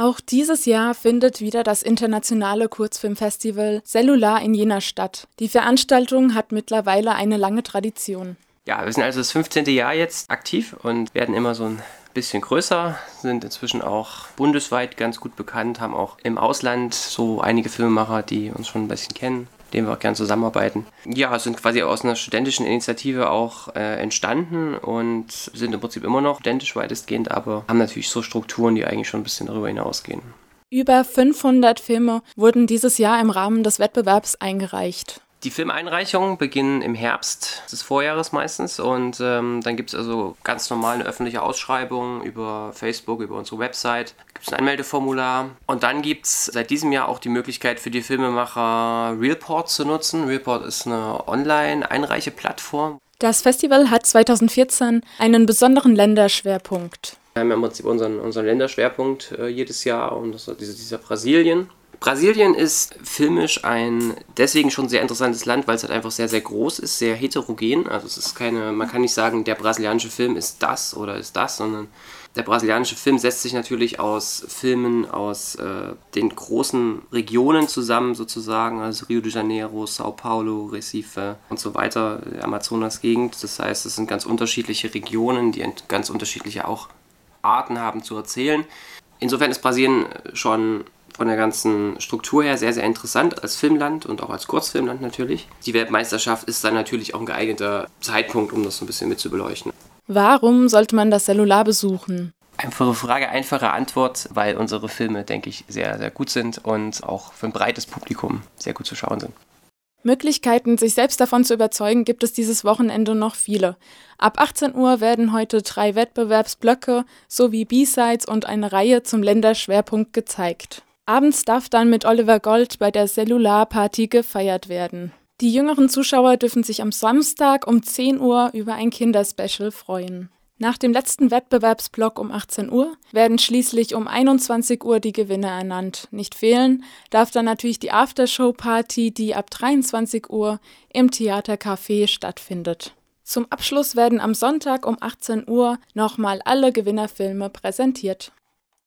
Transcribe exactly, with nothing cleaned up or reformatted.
Auch dieses Jahr findet wieder das internationale Kurzfilmfestival Cellular in Jena statt. Die Veranstaltung hat mittlerweile eine lange Tradition. Ja, wir sind also das fünfzehnte Jahr jetzt aktiv und werden immer so ein bisschen größer, sind inzwischen auch bundesweit ganz gut bekannt, haben auch im Ausland so einige Filmemacher, die uns schon ein bisschen kennen, mit denen wir auch gerne zusammenarbeiten. Ja, sind quasi aus einer studentischen Initiative auch äh, entstanden und sind im Prinzip immer noch studentisch weitestgehend, aber haben natürlich so Strukturen, die eigentlich schon ein bisschen darüber hinausgehen. Über fünfhundert Filme wurden dieses Jahr im Rahmen des Wettbewerbs eingereicht. Die Filmeinreichungen beginnen im Herbst des Vorjahres meistens und ähm, dann gibt es also ganz normal eine öffentliche Ausschreibung über Facebook, über unsere Website, gibt es ein Anmeldeformular und dann gibt es seit diesem Jahr auch die Möglichkeit für die Filmemacher Realport zu nutzen. Realport ist eine Online-Einreiche-Plattform. Das Festival hat zweitausendvierzehn einen besonderen Länderschwerpunkt. Wir haben ja im Prinzip unseren, unseren Länderschwerpunkt äh, jedes Jahr und das ist dieser Brasilien. Brasilien ist filmisch ein deswegen schon sehr interessantes Land, weil es halt einfach sehr, sehr groß ist, sehr heterogen. Also es ist keine, man kann nicht sagen, der brasilianische Film ist das oder ist das, sondern der brasilianische Film setzt sich natürlich aus Filmen aus äh, den großen Regionen zusammen sozusagen, also Rio de Janeiro, Sao Paulo, Recife und so weiter, Amazonas-Gegend. Das heißt, es sind ganz unterschiedliche Regionen, die ganz unterschiedliche auch Arten haben zu erzählen. Insofern ist Brasilien schon von der ganzen Struktur her sehr, sehr interessant als Filmland und auch als Kurzfilmland natürlich. Die Weltmeisterschaft ist dann natürlich auch ein geeigneter Zeitpunkt, um das so ein bisschen mit zu beleuchten. Warum sollte man das Cellular besuchen? Einfache Frage, einfache Antwort, weil unsere Filme, denke ich, sehr, sehr gut sind und auch für ein breites Publikum sehr gut zu schauen sind. Möglichkeiten, sich selbst davon zu überzeugen, gibt es dieses Wochenende noch viele. Ab achtzehn Uhr werden heute drei Wettbewerbsblöcke sowie B-Sides und eine Reihe zum Länderschwerpunkt gezeigt. Abends darf dann mit Oliver Gold bei der Cellular-Party gefeiert werden. Die jüngeren Zuschauer dürfen sich am Samstag um zehn Uhr über ein Kinderspecial freuen. Nach dem letzten Wettbewerbsblock um achtzehn Uhr werden schließlich um einundzwanzig Uhr die Gewinner ernannt. Nicht fehlen darf dann natürlich die Aftershow-Party, die ab dreiundzwanzig Uhr im Theatercafé stattfindet. Zum Abschluss werden am Sonntag um achtzehn Uhr nochmal alle Gewinnerfilme präsentiert.